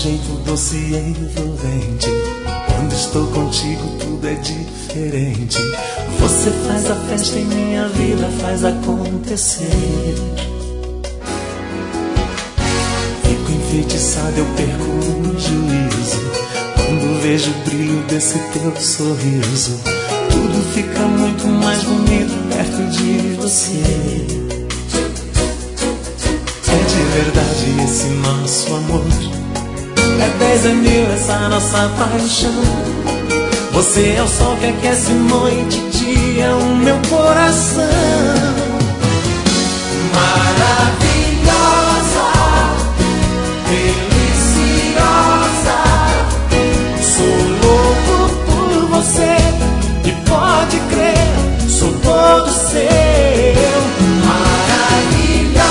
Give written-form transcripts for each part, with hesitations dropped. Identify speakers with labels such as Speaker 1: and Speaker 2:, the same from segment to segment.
Speaker 1: jeito doce e envolvente. Quando estou contigo tudo é diferente. Você faz a festa em minha vida, faz acontecer. Fico enfeitiçado, eu perco o juízo quando vejo o brilho desse teu sorriso. Tudo fica muito mais bonito perto de você. É de verdade esse nosso amor. É 10 é mil essa nossa paixão. Você é o sol que aquece noite e dia o meu coração. Maravilhosa, deliciosa, sou louco por você e pode crer, sou todo seu. Maravilhosa,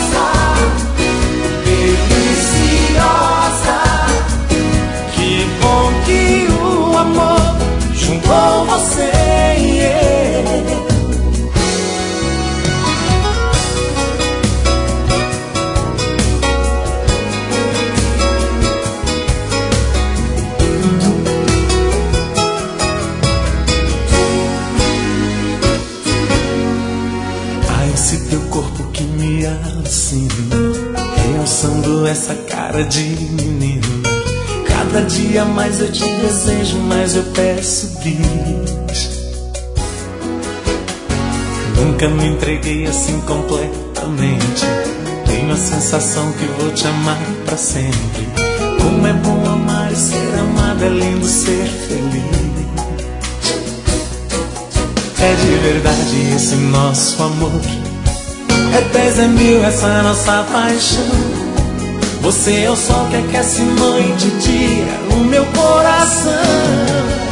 Speaker 1: deliciosa, que bom que o amor juntou você e eu. Ah, esse teu corpo que me alucina, realçando essa cara de menina. Cada dia mais eu te desejo, mais eu peço bis. Nunca me entreguei assim completamente. Tenho a sensação que vou te amar pra sempre. Como é bom amar e ser amado, é lindo ser feliz. É de verdade esse nosso amor. É 10 é mil essa nossa paixão. Você é o sol que aquece noite e dia o meu coração.